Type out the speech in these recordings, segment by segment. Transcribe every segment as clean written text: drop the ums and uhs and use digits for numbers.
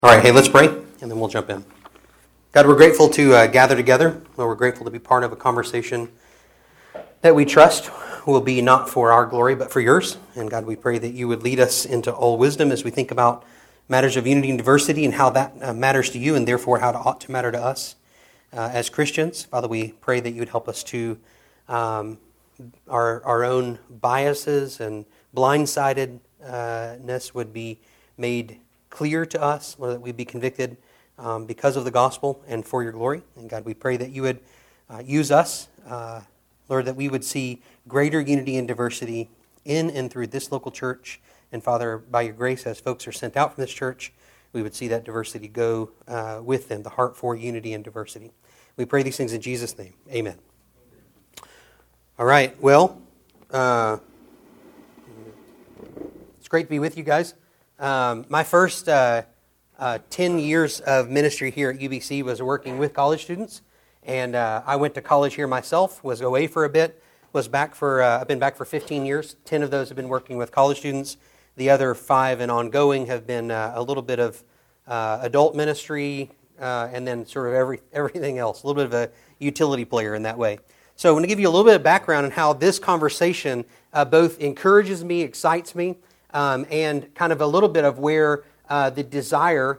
All right, hey, let's pray, and then we'll jump in. God, we're grateful to gather together. Lord, we're grateful to be part of a conversation that we trust will be not for our glory, but for yours. And God, we pray that you would lead us into all wisdom as we think about matters of unity and diversity and how that matters to you, and therefore how it ought to matter to us as Christians. Father, we pray that you would help us to our own biases and blindsidedness would be made clear to us, Lord, that we'd be convicted because of the gospel and for your glory. And God, we pray that you would use us, Lord, that we would see greater unity and diversity in and through this local church. And Father, by your grace, as folks are sent out from this church, we would see that diversity go with them, the heart for unity and diversity. We pray these things in Jesus' name. Amen. All right, well, it's great to be with you guys. My first 10 years of ministry here at UBC was working with college students, and I went to college here myself, was away for a bit, was back for, I've been back for 15 years. 10 of those have been working with college students. The other 5 and ongoing have been a little bit of adult ministry, and then sort of everything else, a little bit of a utility player in that way. So I'm going to give you a little bit of background on how this conversation both encourages me, excites me, and kind of a little bit of where the desire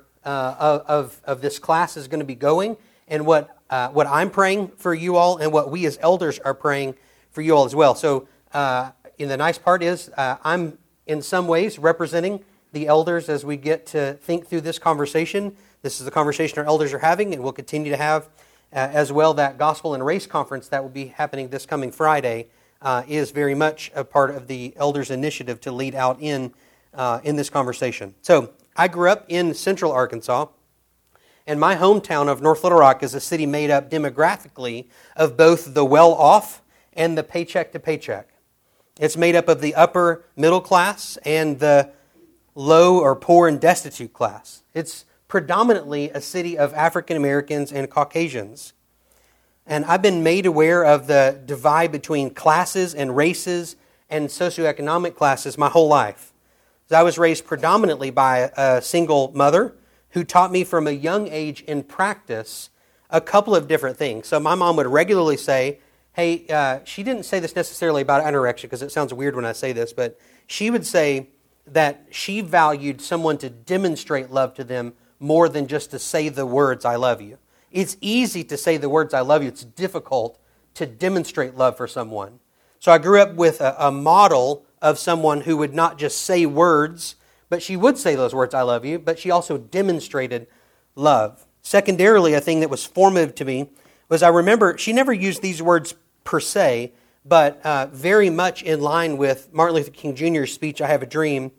of this class is going to be going, and what I'm praying for you all, and what we as elders are praying for you all as well. So, and the nice part is I'm in some ways representing the elders as we get to think through this conversation. This is the conversation our elders are having, and we'll continue to have as well. That Gospel and Race Conference that will be happening this coming Friday is very much a part of the elders' initiative to lead out in this conversation. So I grew up in Central Arkansas, and my hometown of North Little Rock is a city made up demographically of both the well-off and the paycheck to paycheck. It's made up of the upper middle class and the low or poor and destitute class. It's predominantly a city of African Americans and Caucasians. And I've been made aware of the divide between classes and races and socioeconomic classes my whole life. I was raised predominantly by a single mother who taught me from a young age in practice a couple of different things. So my mom would regularly say, hey, she didn't say this necessarily about anorexia because it sounds weird when I say this, but she would say that she valued someone to demonstrate love to them more than just to say the words, I love you. It's easy to say the words, I love you. It's difficult to demonstrate love for someone. So I grew up with a model of someone who would not just say words, but she would say those words, I love you, but she also demonstrated love. Secondarily, a thing that was formative to me was I remember she never used these words per se, but very much in line with Martin Luther King Jr.'s speech, I Have a Dream,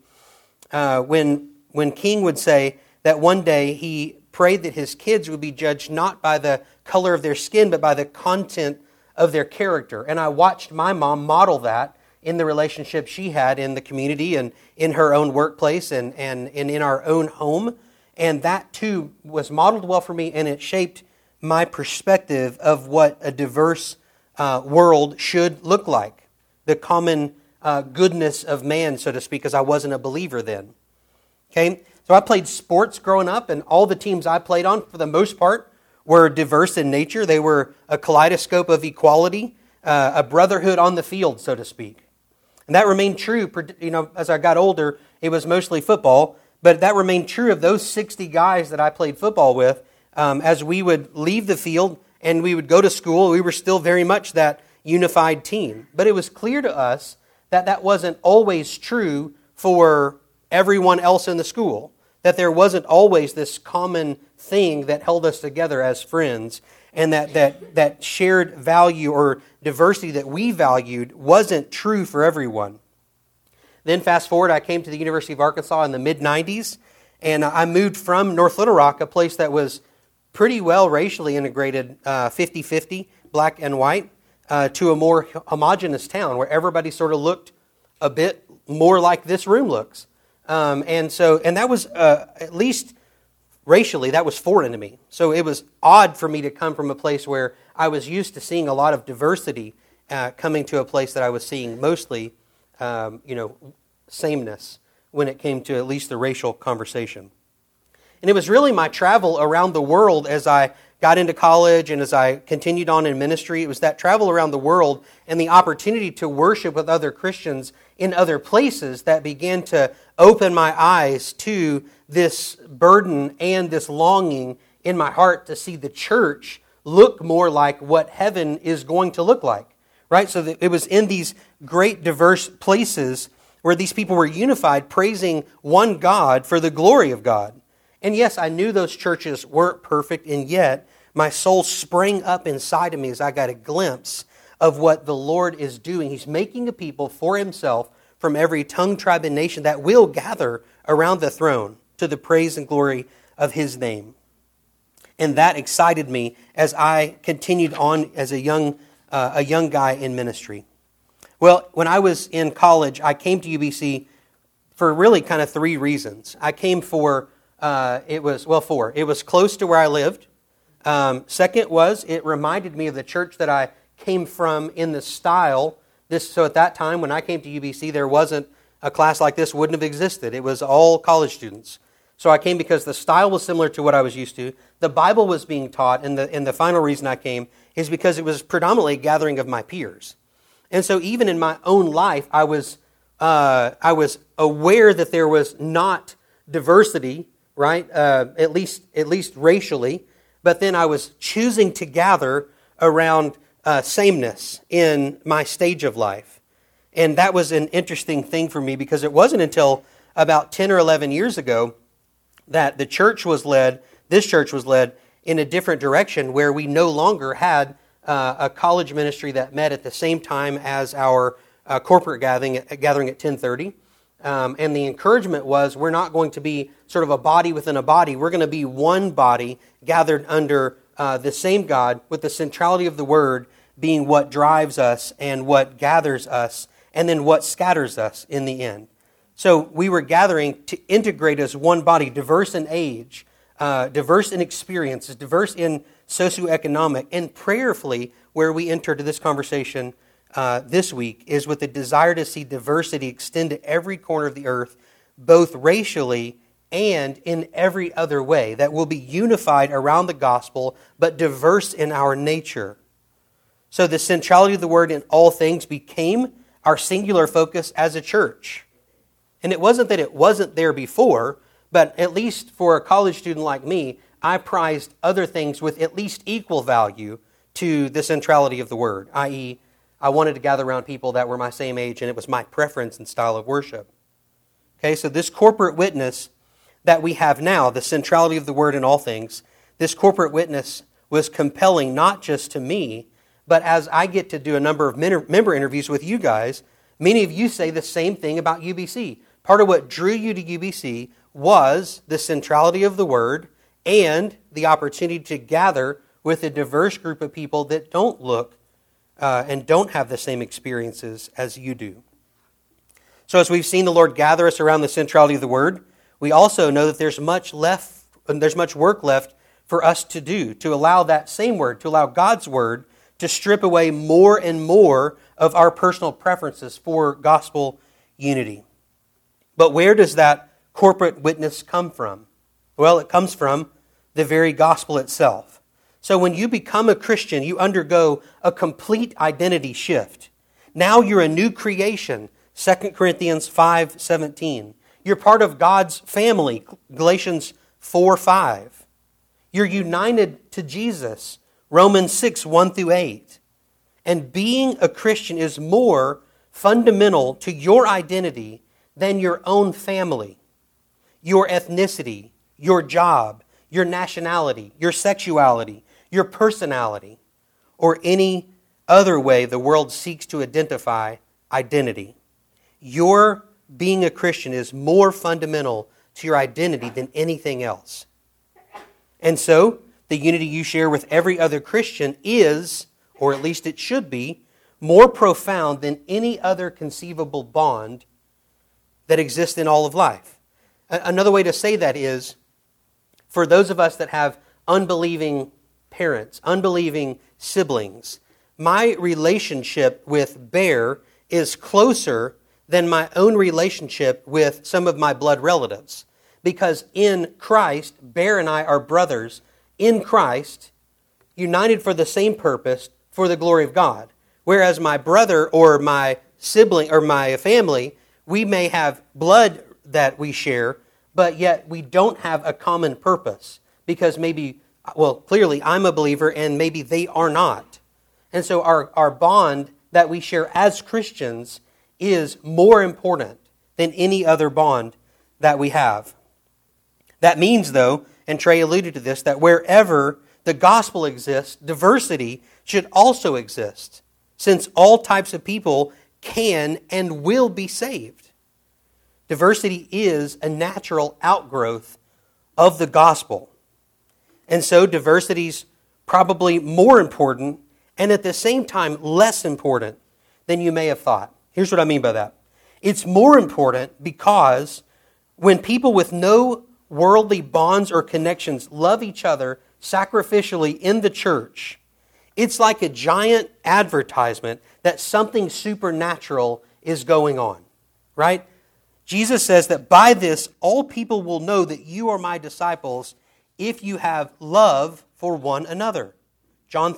when King would say that one day he prayed that his kids would be judged not by the color of their skin, but by the content of their character. And I watched my mom model that in the relationship she had in the community and in her own workplace and in our own home. And that too was modeled well for me, and it shaped my perspective of what a diverse world should look like. The common goodness of man, so to speak, because I wasn't a believer then. Okay? So I played sports growing up, and all the teams I played on, for the most part, were diverse in nature. They were a kaleidoscope of equality, a brotherhood on the field, so to speak. And that remained true, as I got older. It was mostly football, but that remained true of those 60 guys that I played football with. As we would leave the field and we would go to school, we were still very much that unified team. But it was clear to us that that wasn't always true for everyone else in the school, that there wasn't always this common thing that held us together as friends, and that shared value or diversity that we valued wasn't true for everyone. Then fast forward, I came to the University of Arkansas in the mid-90s, and I moved from North Little Rock, a place that was pretty well racially integrated, 50-50, black and white, to a more homogenous town where everybody sort of looked a bit more like this room looks. And that was, at least racially, that was foreign to me. So it was odd for me to come from a place where I was used to seeing a lot of diversity, coming to a place that I was seeing mostly, sameness when it came to at least the racial conversation. And it was really my travel around the world as I got into college and as I continued on in ministry. It was that travel around the world and the opportunity to worship with other Christians in other places that began to open my eyes to this burden and this longing in my heart to see the church look more like what heaven is going to look like, right? So that it was in these great diverse places where these people were unified, praising one God for the glory of God. And yes, I knew those churches weren't perfect, and yet my soul sprang up inside of me as I got a glimpse of what the Lord is doing. He's making a people for himself from every tongue, tribe, and nation that will gather around the throne to the praise and glory of his name. And that excited me as I continued on as a young guy in ministry. Well, when I was in college, I came to UBC for really kind of three reasons. I came for, four. It was close to where I lived. Second was, it reminded me of the church that I came from in the style. So at that time, when I came to UBC, there wasn't a class like this, wouldn't have existed. It was all college students. So I came because the style was similar to what I was used to. The Bible was being taught, and the final reason I came is because it was predominantly a gathering of my peers. And so even in my own life, I was aware that there was not diversity, right? At least racially. But then I was choosing to gather around sameness in my stage of life. And that was an interesting thing for me because it wasn't until about 10 or 11 years ago that this church was led in a different direction where we no longer had a college ministry that met at the same time as our corporate gathering at 10:30. And the encouragement was we're not going to be sort of a body within a body. We're going to be one body gathered under the same God with the centrality of the Word being what drives us and what gathers us and then what scatters us in the end. So we were gathering to integrate as one body, diverse in age, diverse in experiences, diverse in socioeconomic, and prayerfully, where we enter to this conversation this week, is with the desire to see diversity extend to every corner of the earth, both racially and in every other way, that we'll be unified around the gospel, but diverse in our nature. So the centrality of the Word in all things became our singular focus as a church. And it wasn't that it wasn't there before, but at least for a college student like me, I prized other things with at least equal value to the centrality of the Word, i.e., I wanted to gather around people that were my same age, and it was my preference and style of worship. Okay, so this corporate witness that we have now, the centrality of the Word in all things, this corporate witness was compelling not just to me, but as I get to do a number of member interviews with you guys, many of you say the same thing about UBC. Part of what drew you to UBC was the centrality of the Word and the opportunity to gather with a diverse group of people that don't look and don't have the same experiences as you do. So as we've seen the Lord gather us around the centrality of the Word, we also know that there's much work left for us to do, to allow that same Word, to allow God's Word to strip away more and more of our personal preferences for gospel unity. But where does that corporate witness come from? Well, it comes from the very gospel itself. So when you become a Christian, you undergo a complete identity shift. Now you're a new creation, 2 Corinthians 5:17. You're part of God's family, Galatians 4:5. You're united to Jesus, Romans 6:1-8. And being a Christian is more fundamental to your identity than your own family, your ethnicity, your job, your nationality, your sexuality, your personality, or any other way the world seeks to identify identity. Your being a Christian is more fundamental to your identity than anything else. And so, the unity you share with every other Christian is, or at least it should be, more profound than any other conceivable bond that exists in all of life. Another way to say that is, for those of us that have unbelieving parents, unbelieving siblings, my relationship with Bear is closer than my own relationship with some of my blood relatives. because in Christ, Bear and I are brothers in Christ, united for the same purpose, for the glory of God. Whereas my brother or my sibling or my family, we may have blood that we share, but yet we don't have a common purpose because maybe, well, clearly I'm a believer and maybe they are not. And so our bond that we share as Christians is more important than any other bond that we have. That means, though, and Trey alluded to this, that wherever the gospel exists, diversity should also exist, since all types of people can and will be saved. Diversity is a natural outgrowth of the gospel. And so diversity's probably more important and at the same time less important than you may have thought. Here's what I mean by that. It's more important because when people with no worldly bonds or connections love each other sacrificially in the church, it's like a giant advertisement that something supernatural is going on, right? Jesus says that by this, all people will know that you are my disciples if you have love for one another. John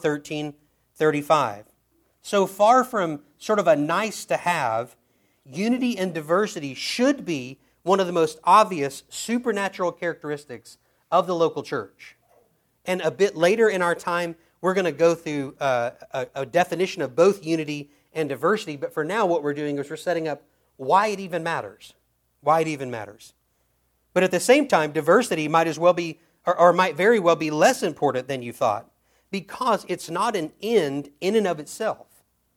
13:35. So far from sort of a nice to have, unity and diversity should be one of the most obvious supernatural characteristics of the local church. And a bit later in our time, we're going to go through a definition of both unity and diversity. But for now, what we're doing is we're setting up why it even matters. Why it even matters. But at the same time, diversity might as well be, or might very well be less important than you thought, because it's not an end in and of itself.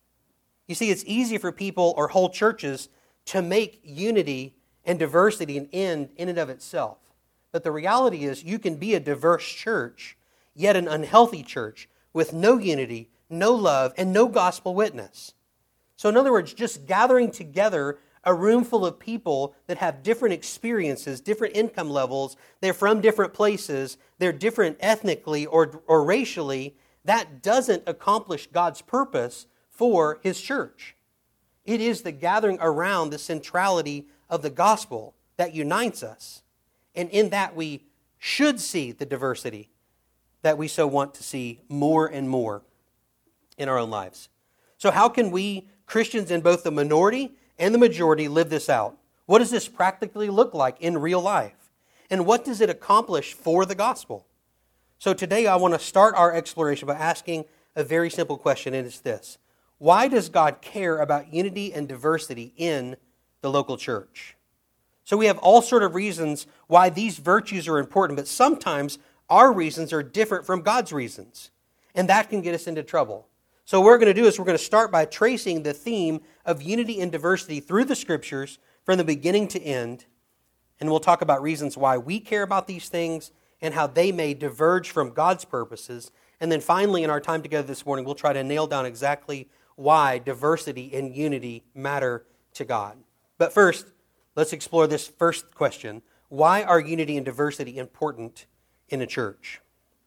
You see, it's easy for people or whole churches to make unity and diversity an end in and of itself. But the reality is you can be a diverse church, yet an unhealthy church with no unity, no love, and no gospel witness. So in other words, just gathering together a room full of people that have different experiences, different income levels, they're from different places, they're different ethnically or racially, that doesn't accomplish God's purpose for His church. It is the gathering around the centrality of the gospel that unites us. And in that we should see the diversity that we so want to see more and more in our own lives. So how can we, Christians in both the minority and the majority, live this out? What does this practically look like in real life? And what does it accomplish for the gospel? So today I want to start our exploration by asking a very simple question, and it's this. Why does God care about unity and diversity in the local church? So we have all sort of reasons why these virtues are important, but sometimes our reasons are different from God's reasons, and that can get us into trouble. So what we're going to do is we're going to start by tracing the theme of unity and diversity through the Scriptures from the beginning to end, and we'll talk about reasons why we care about these things and how they may diverge from God's purposes. And then finally, in our time together this morning, we'll try to nail down exactly why diversity and unity matter to God. But first, let's explore this first question. Why are unity and diversity important in a church?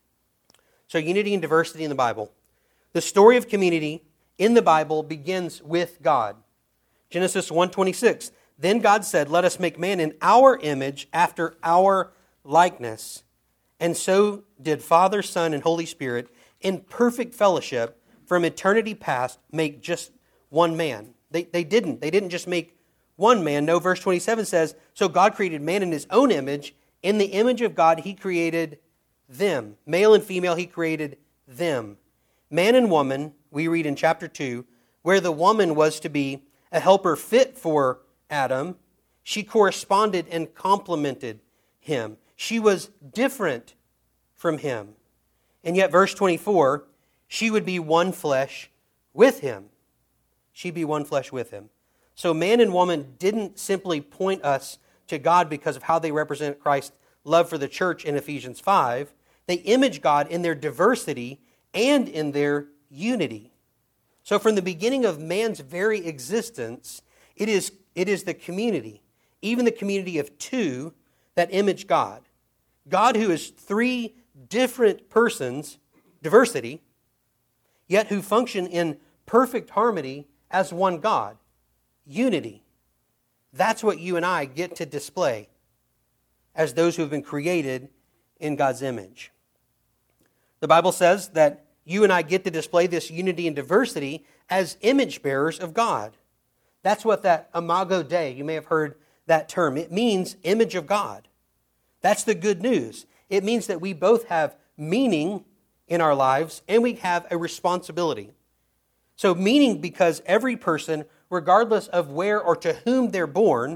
So unity and diversity in the Bible. The story of community in the Bible begins with God. Genesis 1:26. Then God said, "Let us make man in our image, after our likeness." And so did Father, Son, and Holy Spirit in perfect fellowship from eternity past make just one man. They didn't just make one man. No, verse 27 says, so God created man in His own image. In the image of God, He created them. Male and female, He created them. Man and woman, we read in chapter 2, where the woman was to be a helper fit for Adam, she corresponded and complemented him. She was different from him. And yet, verse 24, she would be one flesh with him. She'd be one flesh with him. So man and woman didn't simply point us to God because of how they represent Christ's love for the church in Ephesians 5. They image God in their diversity and in their unity. So from the beginning of man's very existence, it is the community, even the community of two, that image God. God who is three different persons, diversity, yet who function in perfect harmony as one God, unity. That's what you and I get to display. as those who have been created in God's image. The Bible says that you and I get to display this unity and diversity as image bearers of God. That's what that Imago Dei, you may have heard that term. It means image of God. That's the good news. It means that we both have meaning in our lives and we have a responsibility. So meaning because every person, regardless of where or to whom they're born,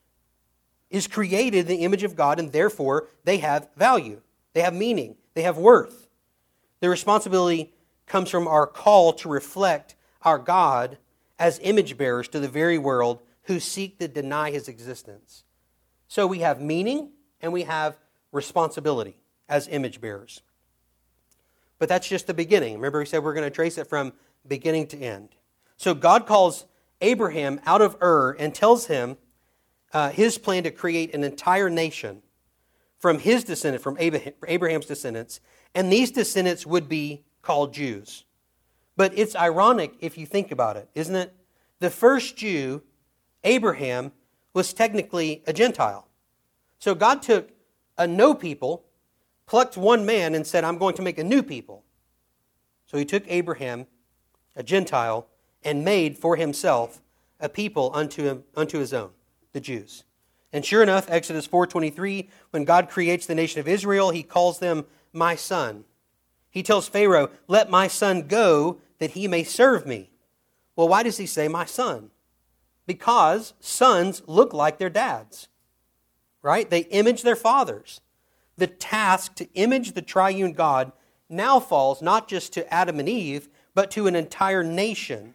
is created in the image of God, and therefore they have value. They have meaning. They have worth. The responsibility comes from our call to reflect our God as image bearers to the very world who seek to deny His existence. So we have meaning and we have responsibility as image bearers. But that's just the beginning. Remember we said we're going to trace it from beginning to end. So God calls Abraham out of Ur and tells him his plan to create an entire nation from his descendant, from Abraham's descendants, and these descendants would be called Jews. But it's ironic if you think about it, isn't it? The first Jew, Abraham, was technically a Gentile. So God took a no people, plucked one man, and said, I'm going to make a new people. So He took Abraham, a Gentile, and made for Himself a people unto His own, the Jews. And sure enough, Exodus 4:23, when God creates the nation of Israel, He calls them my son. He tells Pharaoh, let my son go that he may serve me. Well, why does He say my son? Because sons look like their dads, right? They image their fathers. The task to image the triune God now falls not just to Adam and Eve, but to an entire nation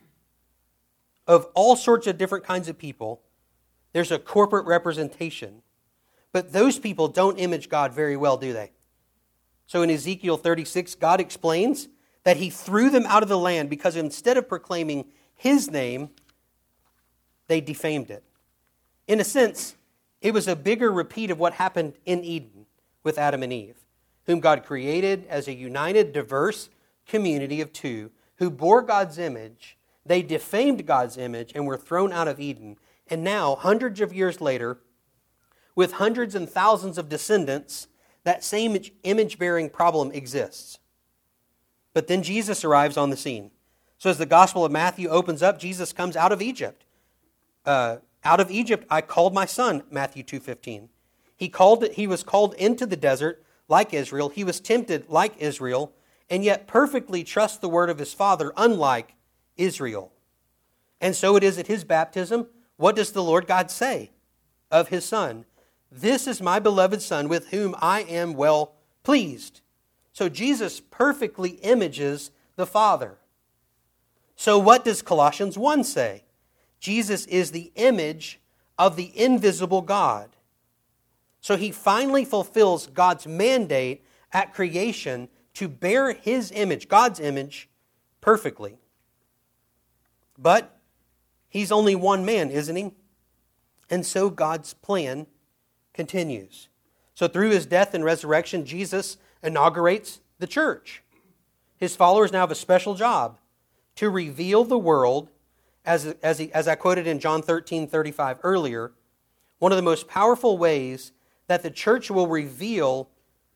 of all sorts of different kinds of people. There's a corporate representation. But those people don't image God very well, do they? So in Ezekiel 36, God explains that He threw them out of the land because instead of proclaiming His name, they defamed it. In a sense, it was a bigger repeat of what happened in Eden with Adam and Eve, whom God created as a united, diverse community of two who bore God's image. They defamed God's image and were thrown out of Eden. And now, hundreds of years later, with hundreds and thousands of descendants, that same image-bearing problem exists. But then Jesus arrives on the scene. So as the Gospel of Matthew opens up, Jesus comes out of Egypt. Out of Egypt I called my son, Matthew 2:15. He was called into the desert like Israel. He was tempted like Israel, and yet perfectly trusts the word of his Father, unlike Israel. And so it is at His baptism. What does the Lord God say of His Son? This is my beloved Son with whom I am well pleased. So Jesus perfectly images the Father. So what does Colossians 1 say? Jesus is the image of the invisible God. So He finally fulfills God's mandate at creation to bear His image, God's image, perfectly. But He's only one man, isn't He? And so God's plan continues. So through His death and resurrection, Jesus inaugurates the church. His followers now have a special job to reveal the world, as I quoted in John 13:35 earlier. One of the most powerful ways that the church will reveal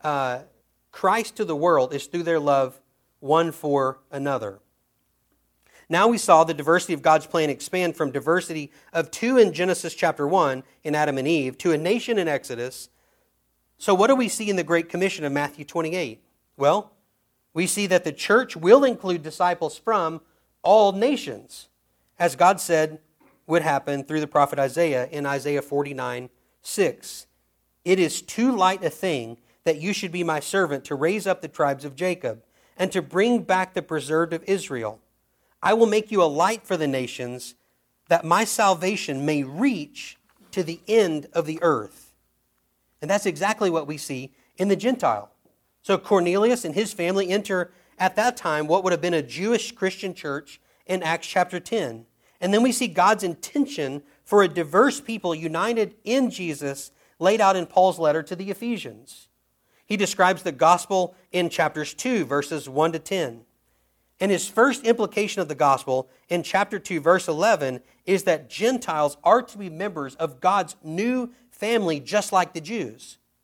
Christ to the world is through their love one for another. Now we saw the diversity of God's plan expand from diversity of two in Genesis chapter 1 in Adam and Eve to a nation in Exodus. So what do we see in the Great Commission of Matthew 28? Well, we see that the church will include disciples from all nations, as God said would happen through the prophet Isaiah in Isaiah 49:6. It is too light a thing that you should be my servant to raise up the tribes of Jacob and to bring back the preserved of Israel. I will make you a light for the nations, that my salvation may reach to the end of the earth. And that's exactly what we see in the Gentile. So Cornelius and his family enter at that time what would have been a Jewish Christian church in Acts chapter 10. And then we see God's intention for a diverse people united in Jesus laid out in Paul's letter to the Ephesians. He describes the gospel in chapters 2, verses 1 to 10. And his first implication of the gospel in chapter 2, verse 11, is that Gentiles are to be members of God's new family just like the Jews.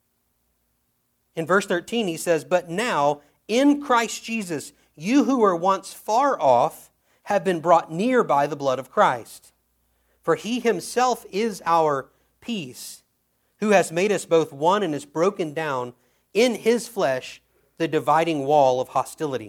In verse 13, he says, "But now, in Christ Jesus, you who were once far off have been brought near by the blood of Christ. For he himself is our peace, who has made us both one and has broken down in his flesh the dividing wall of hostility."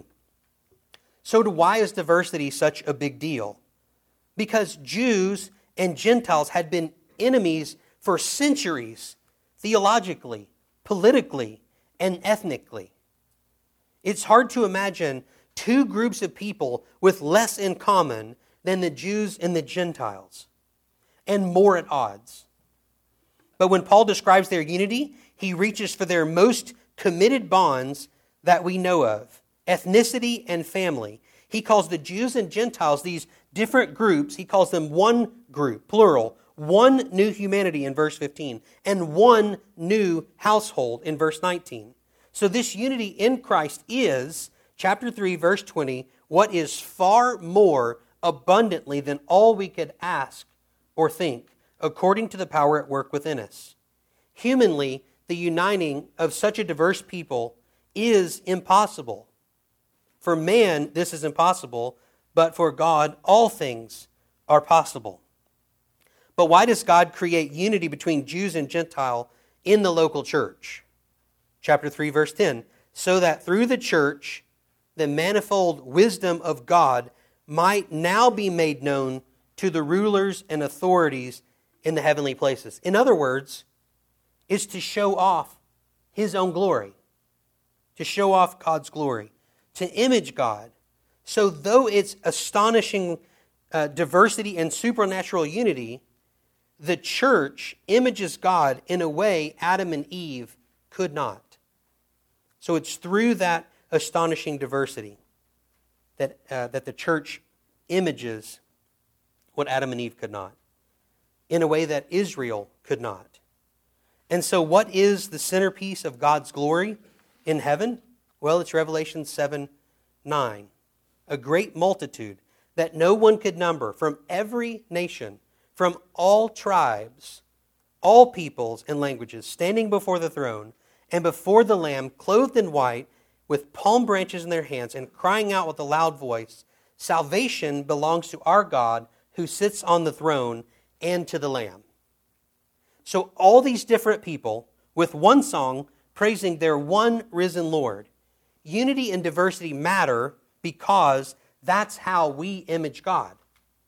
So why is diversity such a big deal? Because Jews and Gentiles had been enemies for centuries, theologically, politically, and ethnically. It's hard to imagine two groups of people with less in common than the Jews and the Gentiles, and more at odds. But when Paul describes their unity, he reaches for their most committed bonds that we know of, ethnicity and family. He calls the Jews and Gentiles, these different groups, he calls them one group, plural, one new humanity in verse 15, and one new household in verse 19. So this unity in Christ is, chapter 3, verse 20, what is far more abundantly than all we could ask or think, according to the power at work within us. Humanly, the uniting of such a diverse people is impossible. For man, this is impossible, but for God, all things are possible. But why does God create unity between Jews and Gentile in the local church? Chapter 3, verse 10, "So that through the church, the manifold wisdom of God might now be made known to the rulers and authorities in the heavenly places." In other words, it's to show off his own glory, to show off God's glory, to image God. So though it's astonishing diversity and supernatural unity, the church images God in a way Adam and Eve could not. So it's through that astonishing diversity that the church images what Adam and Eve could not, in a way that Israel could not. And so what is the centerpiece of God's glory in heaven? Well, it's Revelation 7:9. "A great multitude that no one could number, from every nation, from all tribes, all peoples and languages, standing before the throne and before the Lamb, clothed in white, with palm branches in their hands, and crying out with a loud voice, 'Salvation belongs to our God who sits on the throne and to the Lamb.'" So all these different people with one song praising their one risen Lord. Unity and diversity matter because that's how we image God.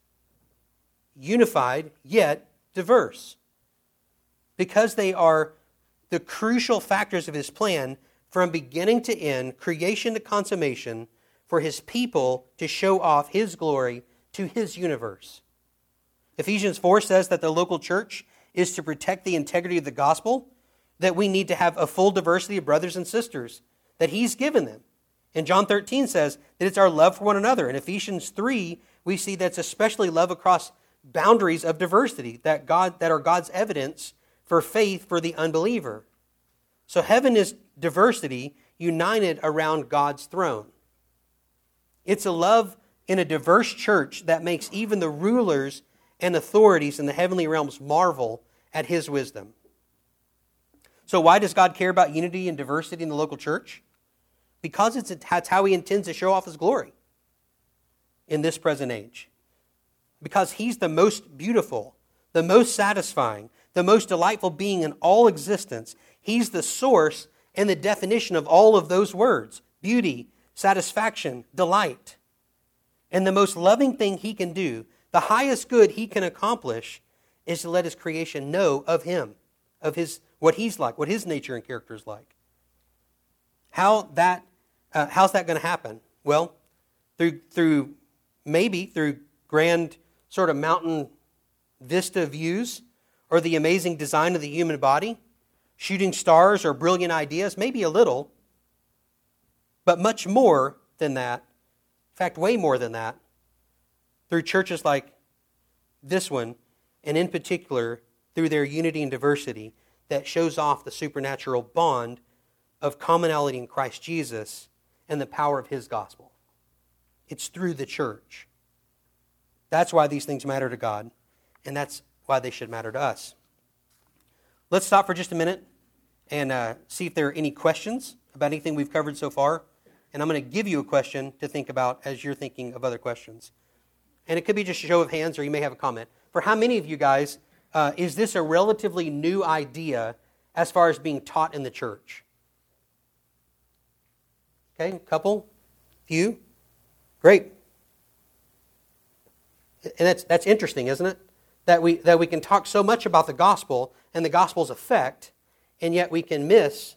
Unified, yet diverse. Because they are the crucial factors of his plan from beginning to end, creation to consummation, for his people to show off his glory to his universe. Ephesians 4 says that the local church is to protect the integrity of the gospel, that we need to have a full diversity of brothers and sisters that he's given them. And John 13 says that it's our love for one another. In Ephesians 3, we see that's especially love across boundaries of diversity that are God's evidence for faith for the unbeliever. So heaven is diversity united around God's throne. It's a love in a diverse church that makes even the rulers and authorities in the heavenly realms marvel at his wisdom. So why does God care about unity and diversity in the local church? Because that's how he intends to show off his glory in this present age. Because he's the most beautiful, the most satisfying, the most delightful being in all existence. He's the source and the definition of all of those words: beauty, satisfaction, delight. And the most loving thing he can do, the highest good he can accomplish, is to let his creation know of him, of what he's like, what his nature and character is like. How's that going to happen? Well, through grand sort of mountain vista views, or the amazing design of the human body, shooting stars or brilliant ideas, maybe a little, but much more than that, in fact, way more than that, through churches like this one, and in particular, through their unity and diversity that shows off the supernatural bond of commonality in Christ Jesus and the power of his gospel. It's through the church. That's why these things matter to God, and that's why they should matter to us. Let's stop for just a minute and see if there are any questions about anything we've covered so far. And I'm going to give you a question to think about as you're thinking of other questions. And it could be just a show of hands, or you may have a comment. For how many of you guys is this a relatively new idea as far as being taught in the church? Okay, a couple, few, great. And that's interesting, isn't it? That we can talk so much about the gospel and the gospel's effect, and yet we can miss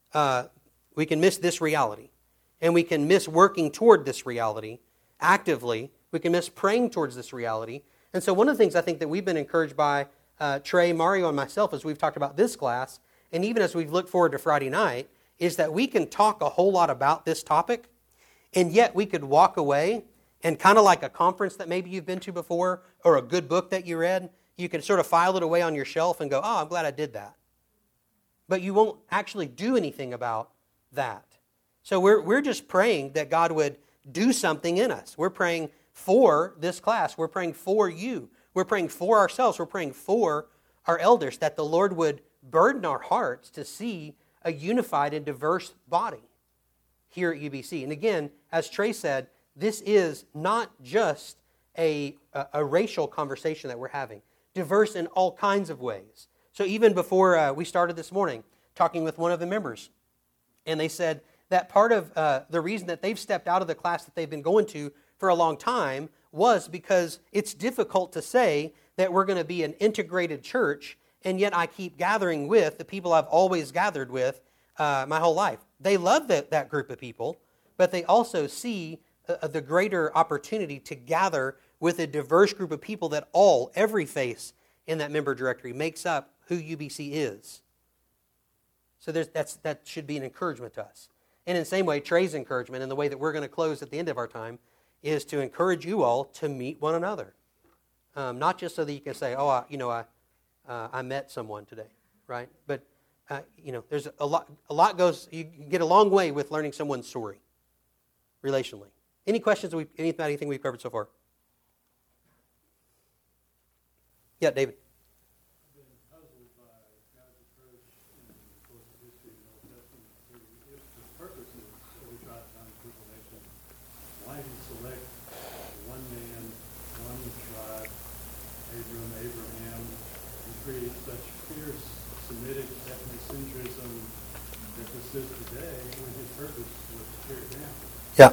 this reality, and we can miss working toward this reality actively. We can miss praying towards this reality. And so one of the things I think that we've been encouraged by, Trey, Mario, and myself, as we've talked about this class, and even as we've looked forward to Friday night, is that we can talk a whole lot about this topic, and yet we could walk away and kind of like a conference that maybe you've been to before, or a good book that you read, you can sort of file it away on your shelf and go, oh, I'm glad I did that. But you won't actually do anything about that. So we're just praying that God would do something in us. We're praying for this class. We're praying for you. We're praying for ourselves. We're praying for our elders, that the Lord would burden our hearts to see a unified and diverse body here at UBC. And again, as Trey said, this is not just a racial conversation that we're having. Diverse in all kinds of ways. So even before we started this morning, talking with one of the members, and they said that part of the reason that they've stepped out of the class that they've been going to for a long time was because it's difficult to say that we're going to be an integrated church, and yet I keep gathering with the people I've always gathered with my whole life. They love that group of people, but they also see the greater opportunity to gather with a diverse group of people that every face in that member directory makes up who UBC is. So that should be an encouragement to us. And in the same way, Trey's encouragement, and the way that we're going to close at the end of our time, is to encourage you all to meet one another. Not just so that you can say, I met someone today, right? But, there's a lot goes, you get a long way with learning someone's story, relationally. Any questions about anything we've covered so far? Yeah, David. I've been puzzled by God's approach in the course of history in the Old Testament to if the purpose is every tribe, tongue, people, nation, why did he select one man, one tribe, Abraham, and create such fierce Semitic ethnocentrism that persists today when his purpose was to tear it down? Yeah.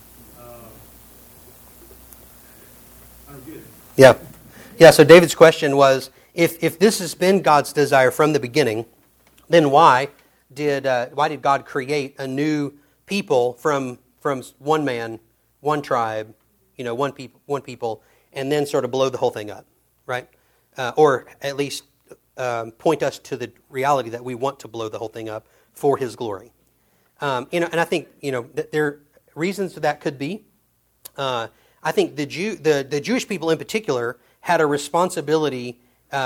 I don't get it. Yeah. Yeah, so David's question was, if this has been God's desire from the beginning, then why did God create a new people from one man, one tribe, one people, and then sort of blow the whole thing up, right? Or at least point us to the reality that we want to blow the whole thing up for His glory. And I think that there are reasons that could be. I think the Jewish people in particular had a responsibility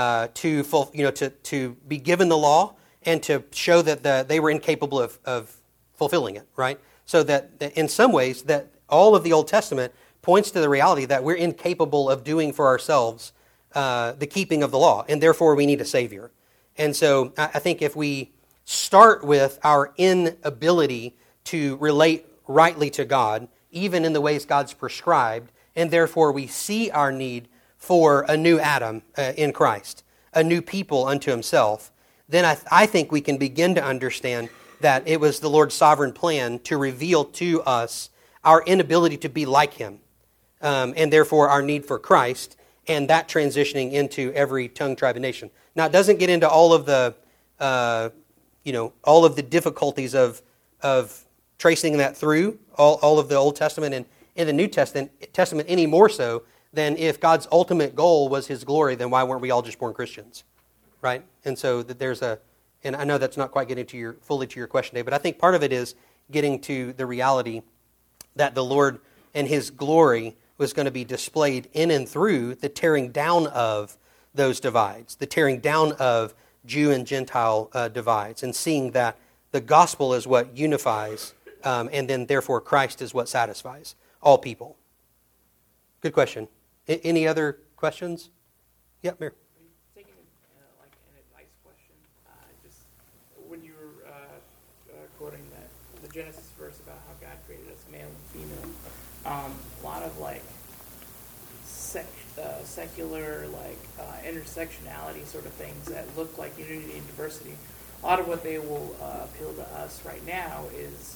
to be given the law and to show that they were incapable of fulfilling it, right? So that in some ways that all of the Old Testament points to the reality that we're incapable of doing for ourselves the keeping of the law, and therefore we need a Savior. And so I think if we start with our inability to relate rightly to God, even in the ways God's prescribed, and therefore we see our need for a new Adam in Christ, a new people unto Himself, then I think we can begin to understand that it was the Lord's sovereign plan to reveal to us our inability to be like Him, and therefore our need for Christ, and that transitioning into every tongue, tribe, and nation. Now, it doesn't get into all of the, all of the difficulties of tracing that through all of the Old Testament and in the New Testament any more so than if God's ultimate goal was His glory, then why weren't we all just born Christians, right? And so that and I know that's not quite getting fully to your question, Dave, but I think part of it is getting to the reality that the Lord and His glory was going to be displayed in and through the tearing down of those divides, the tearing down of Jew and Gentile divides, and seeing that the gospel is what unifies, and then therefore Christ is what satisfies all people. Good question. Any other questions? Yep, Mayor. Taking an advice question, just when you were about how God created us male and female. A lot of like secular, like intersectionality sort of things that look like unity and diversity. A lot of what they will appeal to us right now is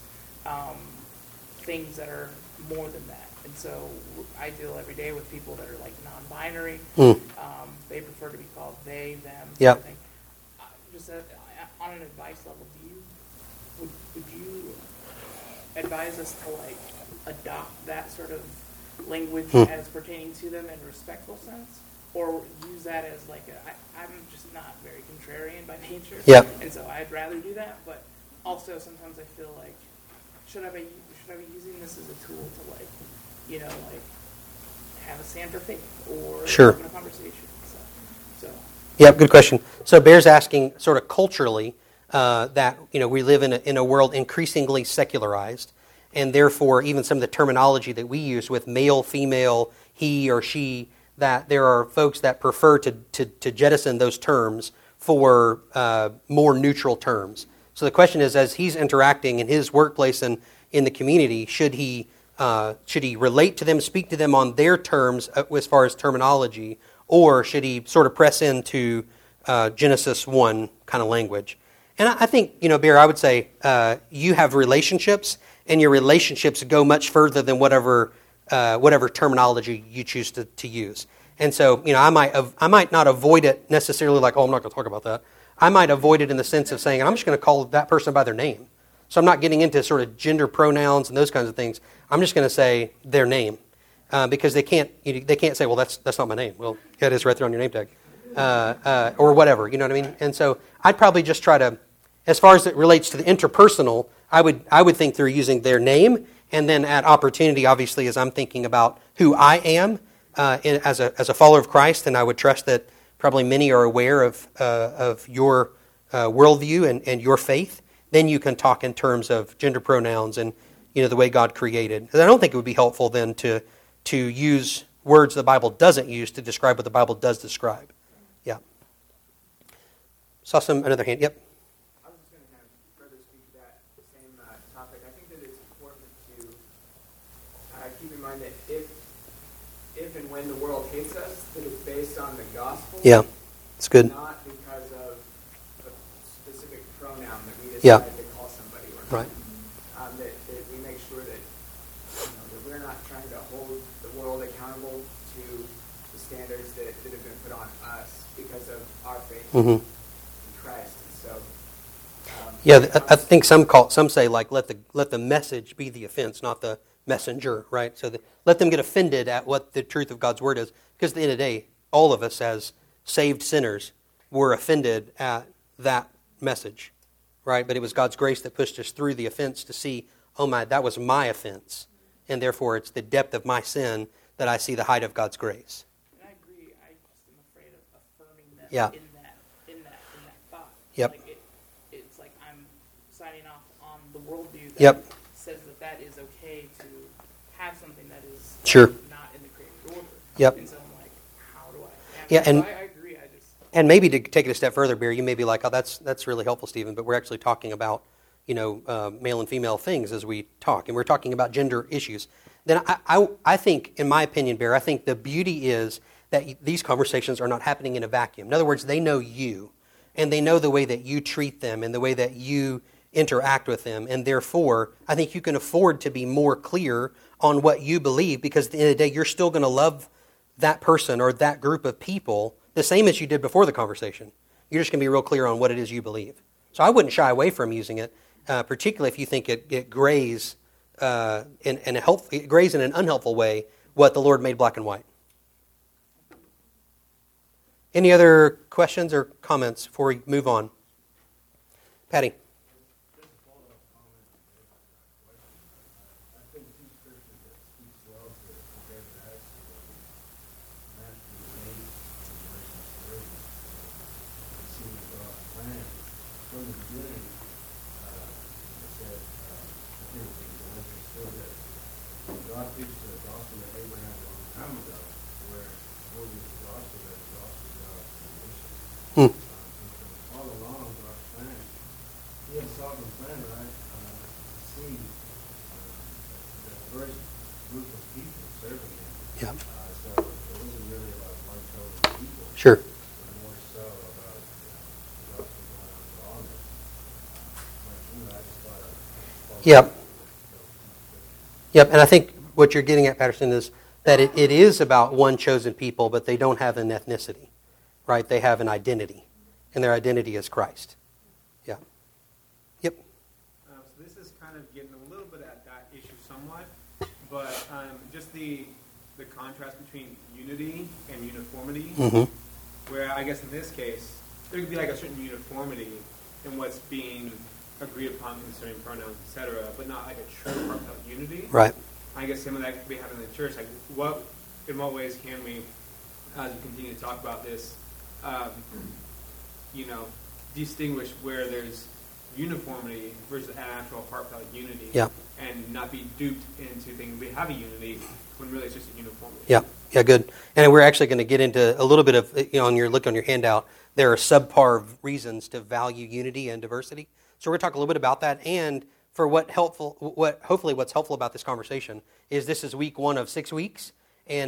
things that are more than that. And so I deal every day with people that are like non-binary. They prefer to be called they, them. Yep. Sort of thing. Just on an advice level, would you advise us to like adopt that sort of language as pertaining to them in a respectful sense, or use that as like I'm just not very contrarian by nature, and so I'd rather do that. But also sometimes I feel like should I be using this as a tool to like have a stand for faith or open a conversation? So. Yep, good question. So Bear's asking sort of culturally that we live in a world increasingly secularized, and therefore even some of the terminology that we use with male, female, he or she, that there are folks that prefer to jettison those terms for more neutral terms. So the question is, as he's interacting in his workplace and in the community, should he relate to them, speak to them on their terms as far as terminology, or should he sort of press into Genesis 1 kind of language? And I think, Bear, I would say you have relationships, and your relationships go much further than whatever terminology you choose to use. And so, I might not avoid it necessarily like, I'm not going to talk about that. I might avoid it in the sense of saying, I'm just going to call that person by their name. So I'm not getting into sort of gender pronouns and those kinds of things. I'm just going to say their name. Because they can't say, well, that's not my name. Well, yeah, it is right there on your name tag, or whatever. You know what I mean? And so I'd probably just try to, as far as it relates to the interpersonal, I would think through using their name, and then at opportunity, obviously, as I'm thinking about who I am as a follower of Christ, and I would trust that probably many are aware of your worldview and your faith. Then you can talk in terms of gender pronouns and the way God created. And I don't think it would be helpful then to use words the Bible doesn't use to describe what the Bible does describe. Yeah. Saw another hand. Yep. I was just going to kind of further speak to that same topic. I think that it's important to keep in mind that if and when the world hates us, that it's based on the gospel. Yeah, it's good. Not because of a specific pronoun that we decide to call somebody. Or right. That we make sure that that we're not trying to hold the world accountable to the standards that have been put on us because of our faith in Christ. And so, I think some say like let the message be the offense, not the messenger, right? So let them get offended at what the truth of God's word is, because at the end of the day, all of us as saved sinners were offended at that message, right? But it was God's grace that pushed us through the offense to see, that was my offense. And therefore, it's the depth of my sin that I see the height of God's grace. And I agree. I just am afraid of affirming them in that thought. Yep. Like it's like I'm signing off on the worldview that says that is okay to have something that is not in the created order. Yep. And so I'm like, how do I? Yeah, and so I agree. And maybe to take it a step further, Bear, you may be like, that's really helpful, Stephen, but we're actually talking about male and female things as we talk, and we're talking about gender issues. Then I think, in my opinion, Bear, I think the beauty is that these conversations are not happening in a vacuum. In other words, they know you, and they know the way that you treat them and the way that you interact with them, and therefore, I think you can afford to be more clear on what you believe, because at the end of the day, you're still going to love that person or that group of people the same as you did before the conversation. You're just going to be real clear on what it is you believe. So I wouldn't shy away from using it, particularly if you think it grays in an unhelpful way what the Lord made black and white. Any other questions or comments before we move on? Patty. God preached the gospel to Abraham a long time ago, where Moses the gospel that the gospel of God's creation. All along God's plan, He had a sovereign plan, right? See diverse group of people serving him. Yeah. So it wasn't really about one chosen people. Sure. But more so about the gospel going out to all nations. I just thought Yep. Yep. And I think what you're getting at, Patterson, is that it is about one chosen people, but they don't have an ethnicity, right? They have an identity, and their identity is Christ. Yeah. Yep. So this is kind of getting a little bit at that issue somewhat, but just the contrast between unity and uniformity, where I guess in this case, there could be like a certain uniformity in what's being agreed upon concerning pronouns, etc., but not like a true heartfelt unity. Right. I guess some of that could be happening in the church. Like, in what ways can we, as we continue to talk about this, distinguish where there's uniformity versus actual heartfelt unity, and not be duped into thinking we have a unity when really it's just a uniformity. Yeah, good. And we're actually going to get into a little bit of, on your look on your handout, there are subpar reasons to value unity and diversity. So we're going to talk a little bit about that, and for hopefully what's helpful about this conversation is this is week 1 of 6 weeks, and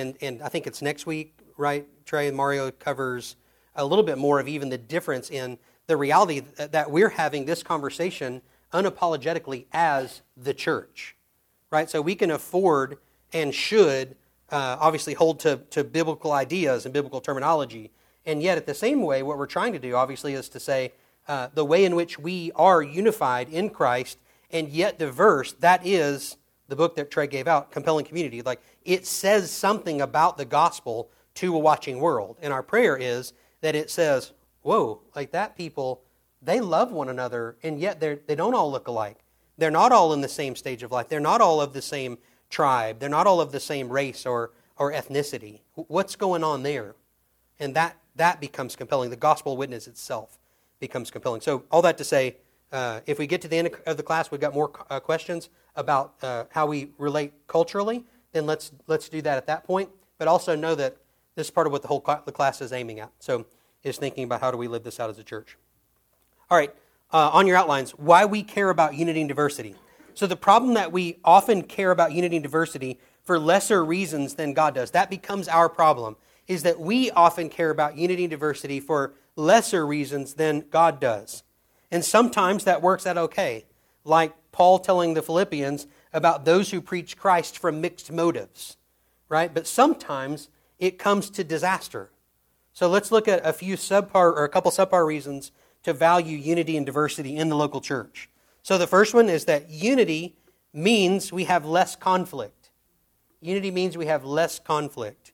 I think it's next week, right? Trey and Mario covers a little bit more of even the difference in the reality that we're having this conversation unapologetically as the church, right? So we can afford and should obviously hold to biblical ideas and biblical terminology, and yet at the same way, what we're trying to do obviously is to say the way in which we are unified in Christ and yet diverse, that is the book that Trey gave out, Compelling Community. Like, it says something about the gospel to a watching world. And our prayer is that it says, whoa, like that people, they love one another, and yet they don't all look alike. They're not all in the same stage of life. They're not all of the same tribe. They're not all of the same race or ethnicity. What's going on there? And that becomes compelling. The gospel witness itself becomes compelling. So all that to say, if we get to the end of the class, we've got more questions about how we relate culturally, then let's do that at that point. But also know that this is part of what the class is aiming at. So is thinking about how do we live this out as a church. All right, on your outlines, why we care about unity and diversity. So the problem that we often care about unity and diversity for lesser reasons than God does, that becomes our problem, is that we often care about unity and diversity for lesser reasons than God does. And sometimes that works out okay, like Paul telling the Philippians about those who preach Christ from mixed motives, right? But sometimes it comes to disaster. So let's look at a couple subpar reasons to value unity and diversity in the local church. So the first one is that unity means we have less conflict. Unity means we have less conflict.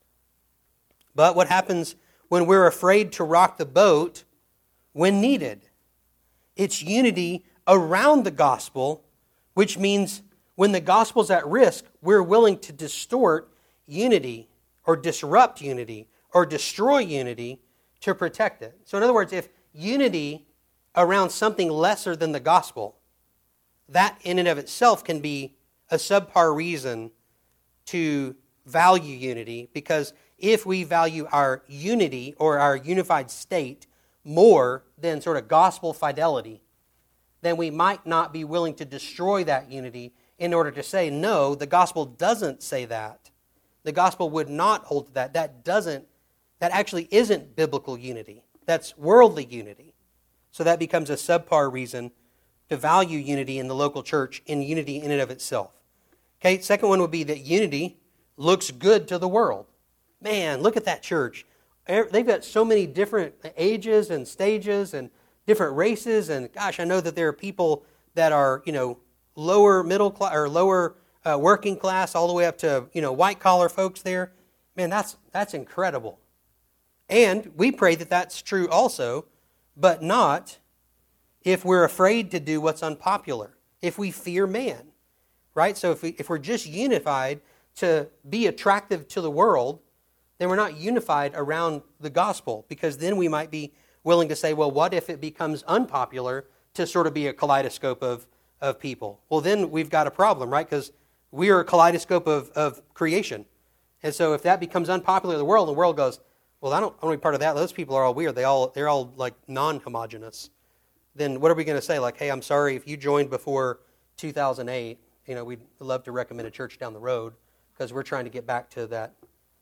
But what happens when we're afraid to rock the boat when needed? It's unity around the gospel, which means when the gospel's at risk, we're willing to distort unity or disrupt unity or destroy unity to protect it. So in other words, if unity around something lesser than the gospel, that in and of itself can be a subpar reason to value unity, because if we value our unity or our unified state more than sort of gospel fidelity, then we might not be willing to destroy that unity in order to say, no, the gospel doesn't say that. The gospel would not hold to that. That actually isn't biblical unity. That's worldly unity. So that becomes a subpar reason to value unity in the local church, in unity in and of itself. Okay, second one would be that unity looks good to the world. Man, look at that church. They've got so many different ages and stages and different races, and gosh, I know that there are people that are, lower middle class or lower working class, all the way up to, white collar folks there. Man, that's incredible. And we pray that that's true also, but not if we're afraid to do what's unpopular, if we fear man, right? So if we're just unified to be attractive to the world, then we're not unified around the gospel, because then we might be willing to say, well, what if it becomes unpopular to sort of be a kaleidoscope of people? Well, then we've got a problem, right? Because we are a kaleidoscope of creation. And so if that becomes unpopular in the world goes, well, I don't want to be part of that. Those people are all weird. They're all like non-homogenous. Then what are we going to say? Like, hey, I'm sorry if you joined before 2008 we'd love to recommend a church down the road because we're trying to get back to that,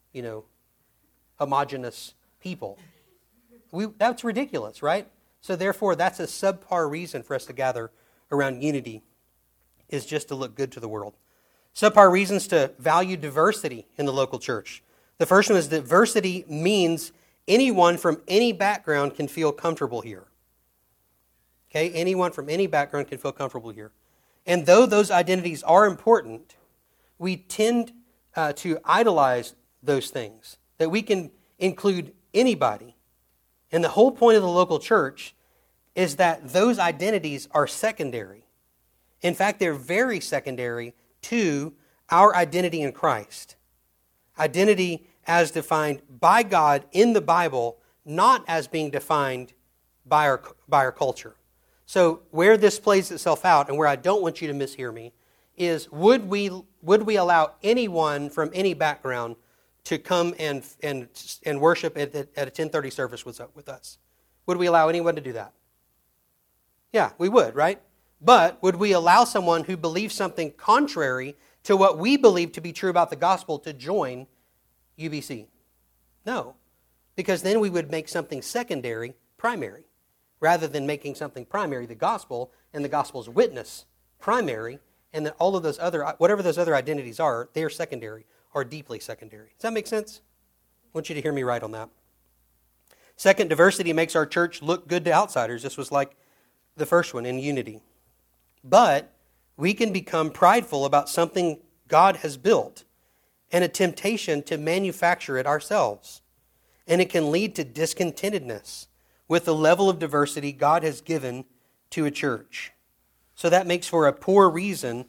homogenous people. That's ridiculous, right? So therefore, that's a subpar reason for us to gather around unity, is just to look good to the world. Subpar reasons to value diversity in the local church. The first one is diversity means anyone from any background can feel comfortable here. Okay, anyone from any background can feel comfortable here. And though those identities are important, we tend to idolize those things, that we can include anybody. And the whole point of the local church is that those identities are secondary. In fact, they're very secondary to our identity in Christ. Identity as defined by God in the Bible, not as being defined by our culture. So where this plays itself out, and where I don't want you to mishear me, is would we allow anyone from any background to come and worship at a 10:30 service with us? Would we allow anyone to do that? Yeah, we would, right? But would we allow someone who believes something contrary to what we believe to be true about the gospel to join UBC? No, because then we would make something secondary primary, rather than making something primary, the gospel, and the gospel's witness primary, and then all of those other, whatever those other identities are, they are secondary, or deeply secondary. Does that make sense? I want you to hear me right on that. Second, diversity makes our church look good to outsiders. This was like the first one in unity. But we can become prideful about something God has built and a temptation to manufacture it ourselves. And it can lead to discontentedness with the level of diversity God has given to a church. So that makes for a poor reason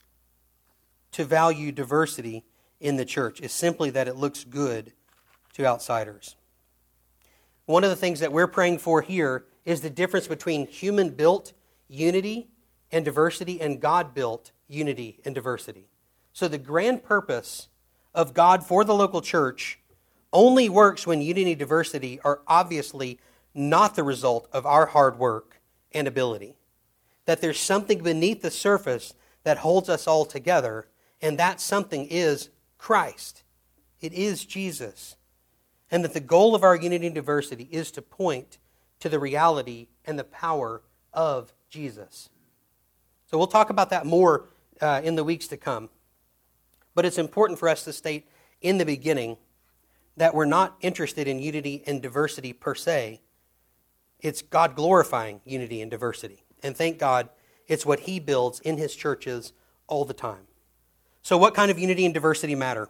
to value diversity in the church, is simply that it looks good to outsiders. One of the things that we're praying for here is the difference between human-built unity and diversity and God-built unity and diversity. So the grand purpose of God for the local church only works when unity and diversity are obviously not the result of our hard work and ability. That there's something beneath the surface that holds us all together, and that something is Christ. It is Jesus. And that the goal of our unity and diversity is to point to the reality and the power of Jesus. So we'll talk about that more in the weeks to come. But it's important for us to state in the beginning that we're not interested in unity and diversity per se. It's God glorifying unity and diversity. And thank God it's what He builds in His churches all the time. So what kind of unity and diversity matter?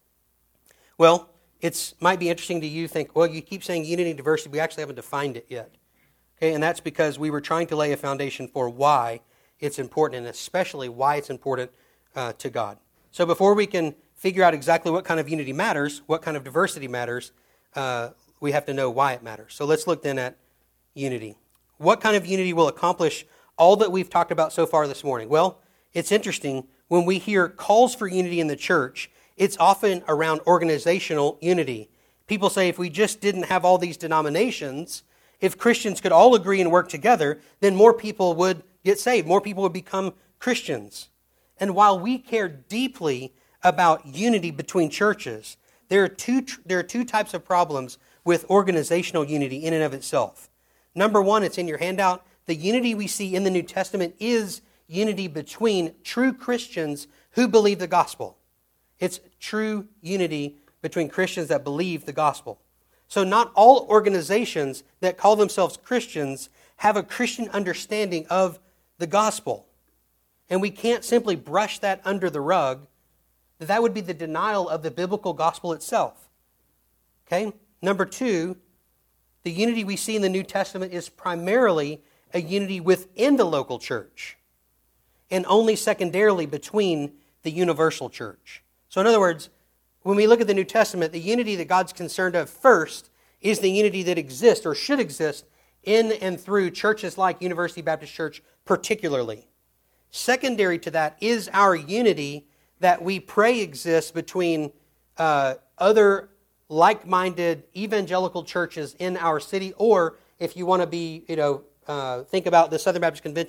Well, it might be interesting to you think, well, you keep saying unity and diversity, we actually haven't defined it yet. Okay, and that's because we were trying to lay a foundation for why it's important, and especially why it's important to God. So before we can figure out exactly what kind of unity matters, what kind of diversity matters, we have to know why it matters. So let's look then at unity. What kind of unity will accomplish all that we've talked about so far this morning? Well, it's interesting. When we hear calls for unity in the church, it's often around organizational unity. People say if we just didn't have all these denominations, if Christians could all agree and work together, then more people would get saved. More people would become Christians. And while we care deeply about unity between churches, there are two types of problems with organizational unity in and of itself. Number one, it's in your handout. The unity we see in the New Testament is unity between true Christians who believe the gospel. It's true unity between Christians that believe the gospel. So not all organizations that call themselves Christians have a Christian understanding of the gospel. And we can't simply brush that under the rug. That would be the denial of the biblical gospel itself. Okay? Number two, the unity we see in the New Testament is primarily a unity within the local church and only secondarily between the universal church. So in other words, when we look at the New Testament, the unity that God's concerned of first is the unity that exists or should exist in and through churches like University Baptist Church particularly. Secondary to that is our unity that we pray exists between other like-minded evangelical churches in our city, or if you want to be, think about the Southern Baptist Convention.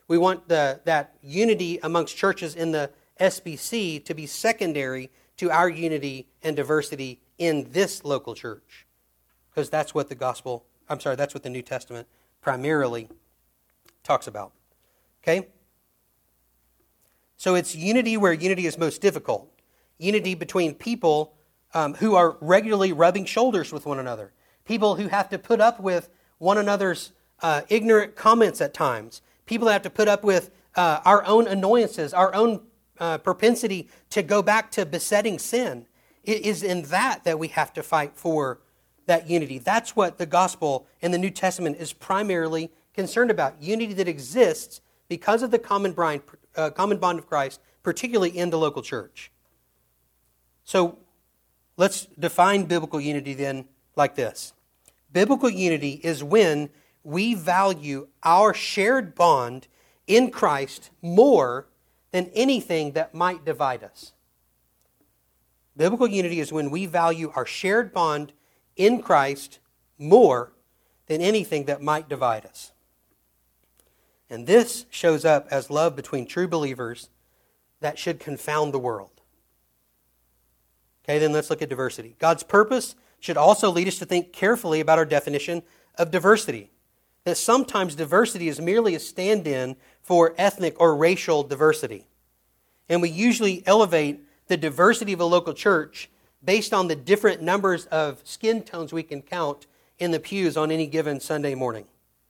We want that unity amongst churches in the SBC to be secondary to our unity and diversity in this local church. Because that's what that's what the New Testament primarily talks about. Okay? So it's unity where unity is most difficult. Unity between people who are regularly rubbing shoulders with one another. People who have to put up with one another's ignorant comments at times. People that have to put up with our own annoyances, our own propensity to go back to besetting sin. It is in that we have to fight for that unity. That's what the gospel in the New Testament is primarily concerned about. Unity that exists because of the common bond of Christ, particularly in the local church. So let's define biblical unity then like this. Biblical unity is when we value our shared bond in Christ more than anything that might divide us. Biblical unity is when we value our shared bond in Christ more than anything that might divide us. And this shows up as love between true believers that should confound the world. Okay, then let's look at diversity. God's purpose should also lead us to think carefully about our definition of diversity. That sometimes diversity is merely a stand-in for ethnic or racial diversity. And we usually elevate the diversity of a local church based on the different numbers of skin tones we can count in the pews on any given Sunday morning.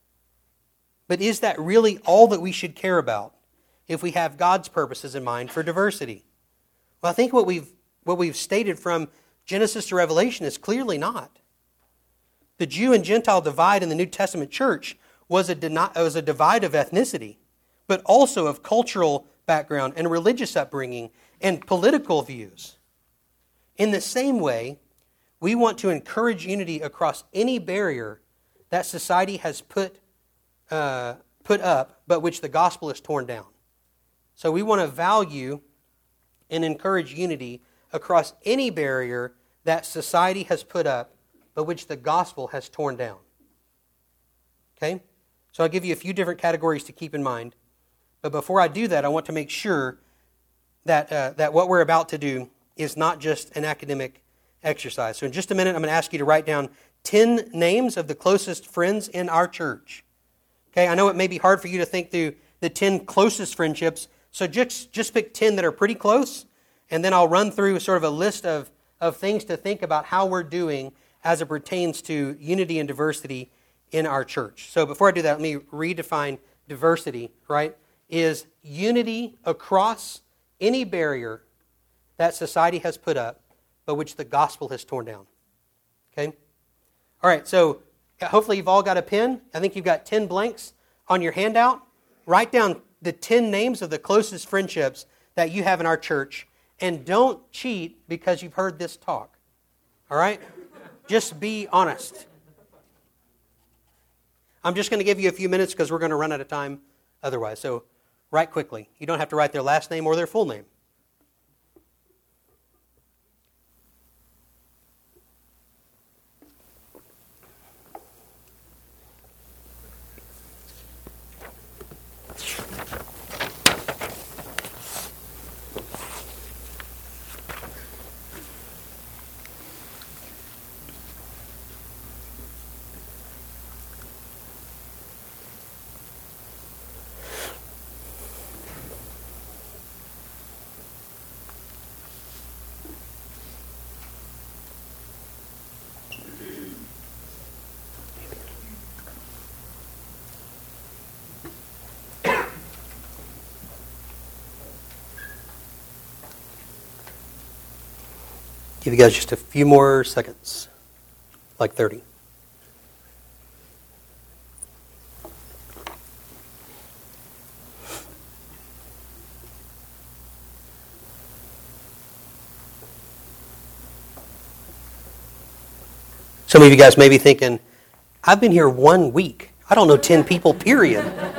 But is that really all that we should care about if we have God's purposes in mind for diversity? Well, I think what we've stated from Genesis to Revelation is clearly not. The Jew and Gentile divide in the New Testament church was a divide of ethnicity, but also of cultural background and religious upbringing and political views. In the same way, we want to encourage unity across any barrier that society has put up, but which the gospel has torn down. So we want to value and encourage unity across any barrier that society has put up, but which the gospel has torn down. Okay? So I'll give you a few different categories to keep in mind. But before I do that, I want to make sure that what we're about to do is not just an academic exercise. So in just a minute, I'm going to ask you to write down 10 names of the closest friends in our church. Okay, I know it may be hard for you to think through the 10 closest friendships, so just pick 10 that are pretty close, and then I'll run through sort of a list of things to think about how we're doing as it pertains to unity and diversity in our church. So before I do that, let me redefine diversity, right? Is unity across any barrier that society has put up, but which the gospel has torn down. Okay? All right, so hopefully you've all got a pen. I think you've got 10 blanks on your handout. Write down the 10 names of the closest friendships that you have in our church, and don't cheat because you've heard this talk. All right? Just be honest. I'm just going to give you a few minutes because we're going to run out of time otherwise. So write quickly. You don't have to write their last name or their full name. Give you guys just a few more seconds, like 30. Some of you guys may be thinking, I've been here 1 week. I don't know 10 people, period.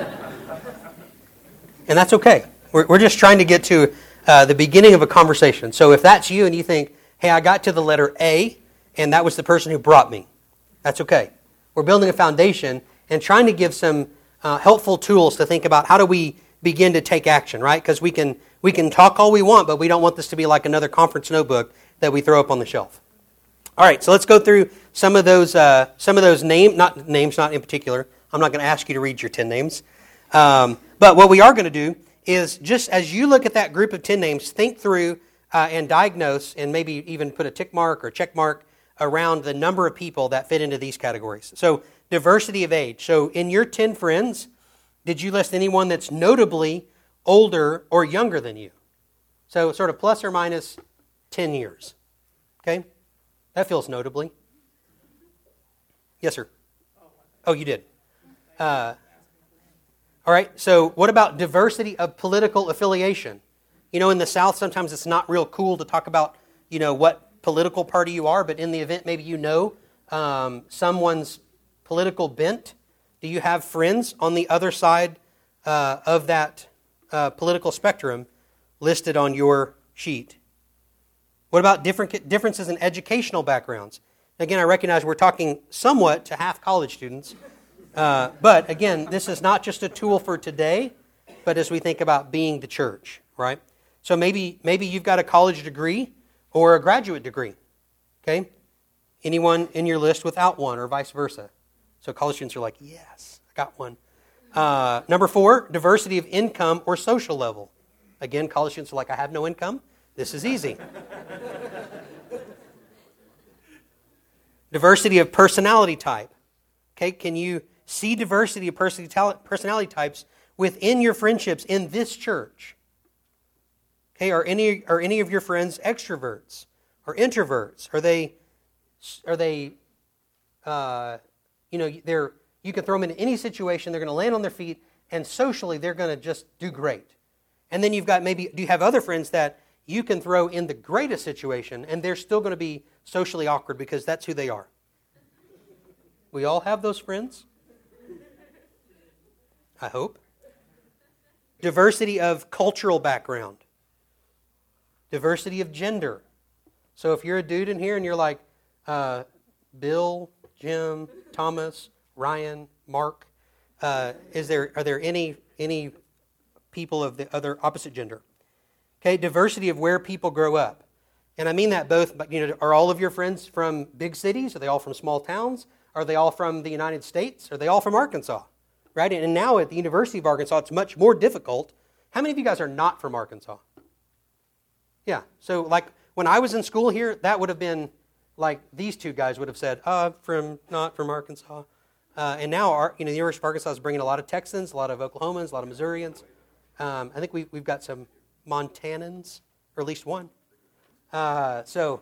And that's okay. We're just trying to get to the beginning of a conversation. So if that's you and you think, hey, I got to the letter A, and that was the person who brought me. That's okay. We're building a foundation and trying to give some helpful tools to think about how do we begin to take action, right? Because we can talk all we want, but we don't want this to be like another conference notebook that we throw up on the shelf. All right, so let's go through some of those names, not in particular. I'm not going to ask you to read your 10 names. But what we are going to do is, just as you look at that group of 10 names, think through and diagnose and maybe even put a tick mark or check mark around the number of people that fit into these categories. So diversity of age. So in your 10 friends, did you list anyone that's notably older or younger than you? So sort of plus or minus 10 years. Okay? That feels notably. Yes, sir. Oh, you did. All right, so what about diversity of political affiliation? You know, in the South, sometimes it's not real cool to talk about, you know, what political party you are, but in the event maybe you know someone's political bent. Do you have friends on the other side of that political spectrum listed on your sheet? What about differences in educational backgrounds? Again, I recognize we're talking somewhat to half college students. But again, this is not just a tool for today, but as we think about being the church, right? So maybe you've got a college degree or a graduate degree, okay? Anyone in your list without one or vice versa? So college students are like, yes, I got one. Number 4, diversity of income or social level. Again, college students are like, I have no income. This is easy. Diversity of personality type. Okay, can you see diversity of personality types within your friendships in this church? Okay, are any of your friends extroverts or introverts? Are they you can throw them into any situation, they're going to land on their feet, and socially they're going to just do great. And then you've got do you have other friends that you can throw in the greatest situation, and they're still going to be socially awkward because that's who they are. We all have those friends, I hope. Diversity of cultural background. Diversity of gender. So if you're a dude in here and you're like Bill, Jim, Thomas, Ryan, Mark, are there any people of the other opposite gender? Okay, diversity of where people grow up. And I mean that both, but are all of your friends from big cities? Are they all from small towns? Are they all from the United States? Are they all from Arkansas? Right? And now at the University of Arkansas, it's much more difficult. How many of you guys are not from Arkansas? Yeah. So like when I was in school here, that would have been like these two guys would have said, not from Arkansas. And now the University of Arkansas is bringing a lot of Texans, a lot of Oklahomans, a lot of Missourians. I think we've got some Montanans, or at least one. So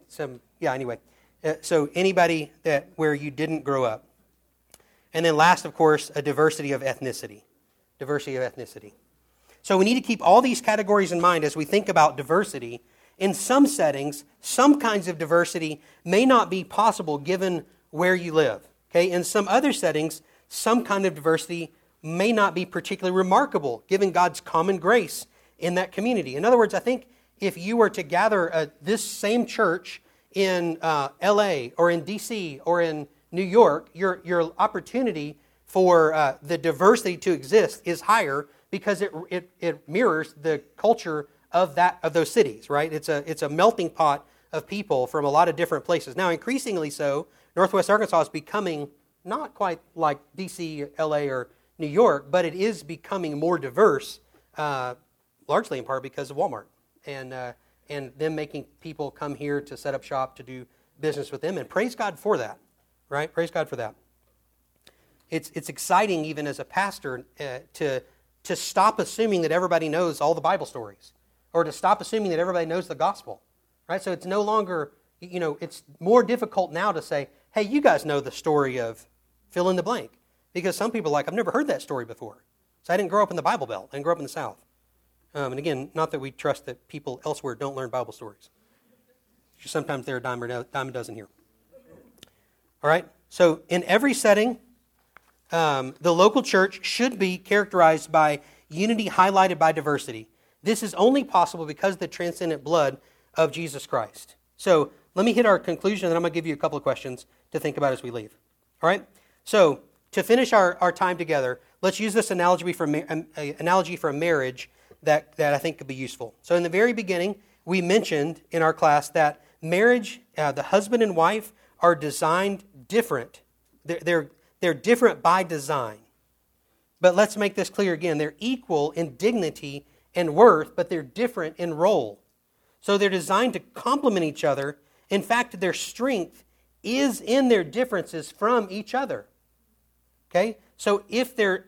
anybody where you didn't grow up. And then last, of course, a diversity of ethnicity. Diversity of ethnicity. So we need to keep all these categories in mind as we think about diversity. In some settings, some kinds of diversity may not be possible given where you live. Okay? In some other settings, some kind of diversity may not be particularly remarkable given God's common grace in that community. In other words, I think if you were to gather this same church in L.A. or in D.C. or in New York, your opportunity for the diversity to exist is higher because it mirrors the culture of those cities, right? It's a melting pot of people from a lot of different places. Now, increasingly so, Northwest Arkansas is becoming not quite like D.C., L.A., or New York, but it is becoming more diverse, largely in part because of Walmart and them making people come here to set up shop to do business with them. And praise God for that, right? Praise God for that. It's exciting even as a pastor to stop assuming that everybody knows all the Bible stories, or to stop assuming that everybody knows the gospel, right? So it's no longer, it's more difficult now to say, hey, you guys know the story of fill in the blank. Because some people are like, I've never heard that story before. So I didn't grow up in the Bible Belt. I didn't grow up in the South. And again, not that we trust that people elsewhere don't learn Bible stories. Just sometimes they're a dime a dozen here. All right? So in every setting, the local church should be characterized by unity highlighted by diversity. This is only possible because of the transcendent blood of Jesus Christ. So let me hit our conclusion, and then I'm going to give you a couple of questions to think about as we leave. All right? So to finish our time together, let's use this analogy for a marriage that I think could be useful. So in the very beginning, we mentioned in our class that marriage, the husband and wife, are designed different. They're different by design. But let's make this clear again. They're equal in dignity and worth, but they're different in role. So they're designed to complement each other. In fact, their strength is in their differences from each other. Okay? So if they're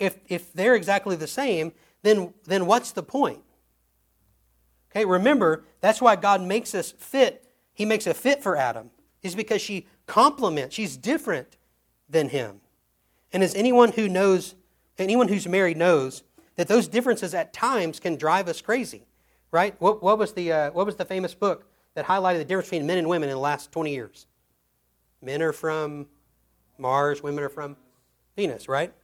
exactly the same, then what's the point? Okay, remember, that's why God makes us fit. He makes a fit for Adam, is because she complements, she's different than him. And as anyone who's married knows that those differences at times can drive us crazy, right? What was the famous book that highlighted the difference between men and women in the last 20 years? Men are from Mars, women are from Venus, right?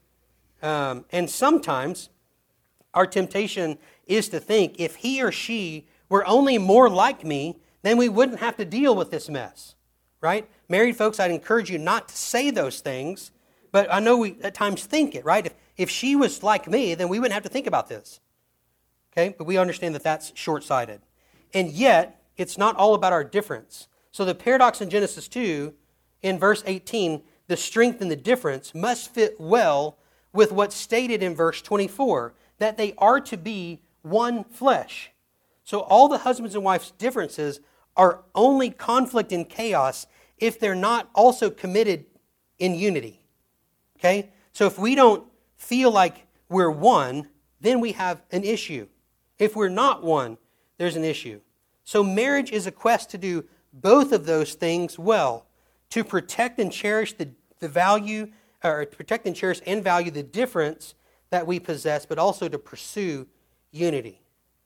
And sometimes our temptation is to think if he or she were only more like me, then we wouldn't have to deal with this mess, right? Married folks, I'd encourage you not to say those things, but I know we at times think it, right? If she was like me, then we wouldn't have to think about this, okay? But we understand that that's short-sighted. And yet, it's not all about our difference. So the paradox in Genesis 2, in verse 18, the strength and the difference must fit well with what's stated in verse 24, that they are to be one flesh. So all the husbands and wives' differences are only conflict and chaos if they're not also committed in unity. Okay? So if we don't feel like we're one, then we have an issue. If we're not one, there's an issue. So marriage is a quest to do both of those things well, to protect and cherish the value, or protect and cherish and value the difference that we possess, but also to pursue unity.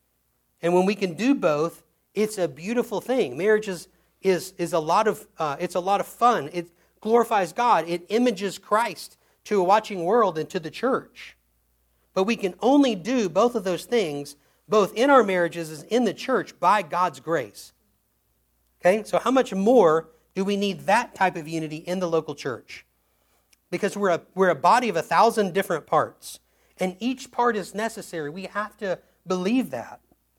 And when we can do both, it's a beautiful thing. Marriage is a lot of fun. It glorifies God. It images Christ to a watching world and to the church. But we can only do both of those things, both in our marriages and in the church, by God's grace. Okay? So how much more do we need that type of unity in the local church? Because we're a body of 1,000 different parts. And each part is necessary. We have to believe that.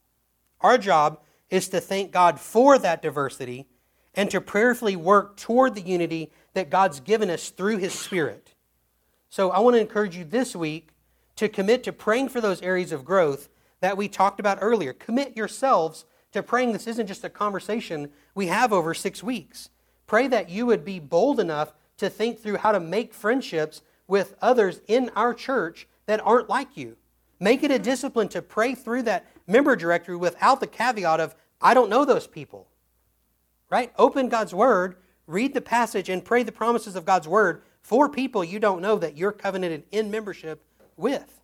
Our job is to thank God for that diversity and to prayerfully work toward the unity that God's given us through His Spirit. So I want to encourage you this week to commit to praying for those areas of growth that we talked about earlier. Commit yourselves to praying. This isn't just a conversation we have over 6 weeks. Pray that you would be bold enough to think through how to make friendships with others in our church that aren't like you. Make it a discipline to pray through that member directory without the caveat of, I don't know those people. Right? Open God's Word, read the passage, and pray the promises of God's Word for people you don't know that you're covenanted in membership with.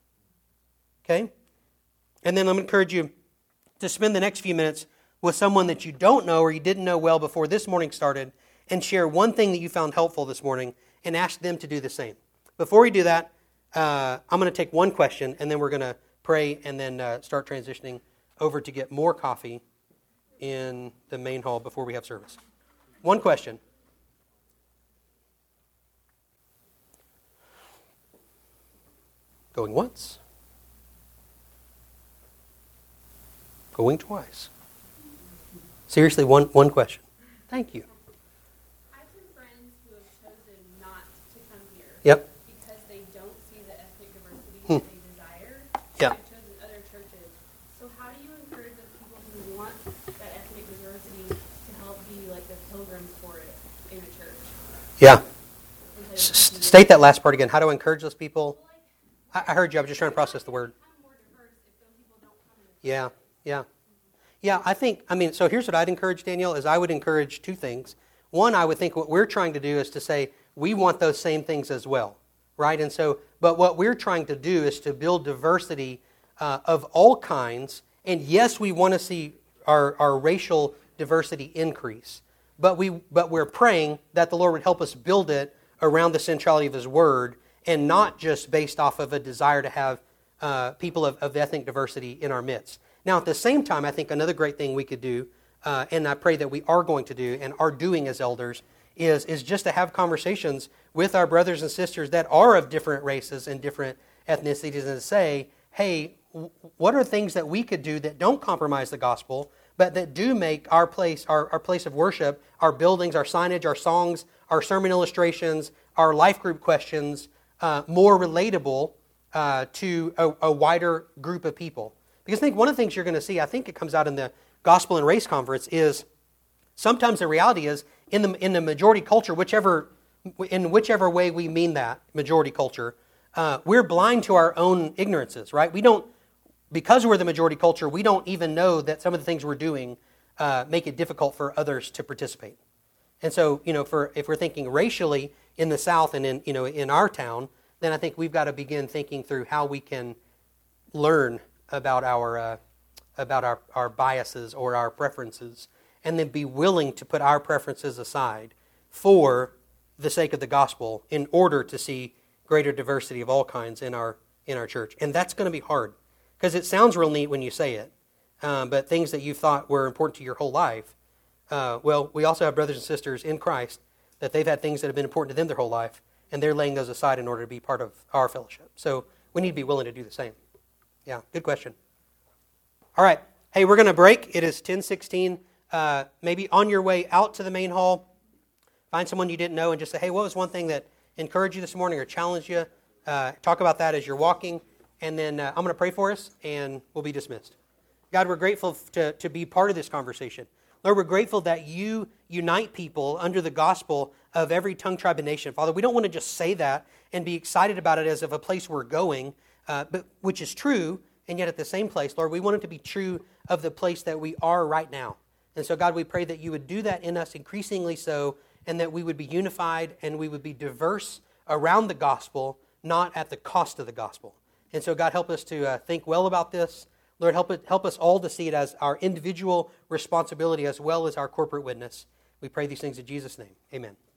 Okay? And then I'm going to encourage you to spend the next few minutes with someone that you don't know or you didn't know well before this morning started and share one thing that you found helpful this morning and ask them to do the same. Before we do that, I'm going to take one question and then we're going to pray and then start transitioning over to get more coffee in the main hall before we have service. One question. Going once. Going twice. Seriously, one question. Thank you. I have some friends who have chosen not to come here. Yep. Because they don't see the ethnic diversity that they desire. Yeah. They've chosen other churches. So how do you encourage the people who want that ethnic diversity to help be like the pilgrims for it in the church? Yeah. State that last part again. How to encourage those people? I heard you. I was just trying to process the word. Yeah. Yeah, so here's what I'd encourage, Danielle, is I would encourage two things. One, I would think what we're trying to do is to say, we want those same things as well, right? And so, but what we're trying to do is to build diversity of all kinds. And yes, we want to see our racial diversity increase. But we're praying that the Lord would help us build it around the centrality of His Word and not just based off of a desire to have people of ethnic diversity in our midst. Now, at the same time, I think another great thing we could do, and I pray that we are going to do and are doing as elders, is just to have conversations with our brothers and sisters that are of different races and different ethnicities and to say, hey, what are things that we could do that don't compromise the gospel, but that do make our place of worship, our buildings, our signage, our songs, our sermon illustrations, our life group questions more relatable to a wider group of people. Because I think one of the things you're going to see, I think it comes out in the Gospel and Race Conference, is sometimes the reality is in the majority culture, in whichever way we mean that, majority culture, we're blind to our own ignorances, right? Because we're the majority culture, we don't even know that some of the things we're doing make it difficult for others to participate. And so, if we're thinking racially in the South and in our town, then I think we've got to begin thinking through how we can learn about our biases or our preferences, and then be willing to put our preferences aside for the sake of the gospel in order to see greater diversity of all kinds in our church. And that's going to be hard, because it sounds real neat when you say it, but things that you thought were important to your whole life, we also have brothers and sisters in Christ that they've had things that have been important to them their whole life, and they're laying those aside in order to be part of our fellowship. So we need to be willing to do the same. Yeah, good question. All right. Hey, we're going to break. It is 10:16. Maybe on your way out to the main hall, find someone you didn't know and just say, hey, what was one thing that encouraged you this morning or challenged you? Talk about that as you're walking. And then I'm going to pray for us, and we'll be dismissed. God, we're grateful to be part of this conversation. Lord, we're grateful that you unite people under the gospel of every tongue, tribe, and nation. Father, we don't want to just say that and be excited about it as of a place we're going, but which is true, and yet at the same place, Lord, we want it to be true of the place that we are right now. And so, God, we pray that you would do that in us increasingly so, and that we would be unified and we would be diverse around the gospel, not at the cost of the gospel. And so, God, help us to think well about this. Lord, help us all to see it as our individual responsibility as well as our corporate witness. We pray these things in Jesus' name. Amen.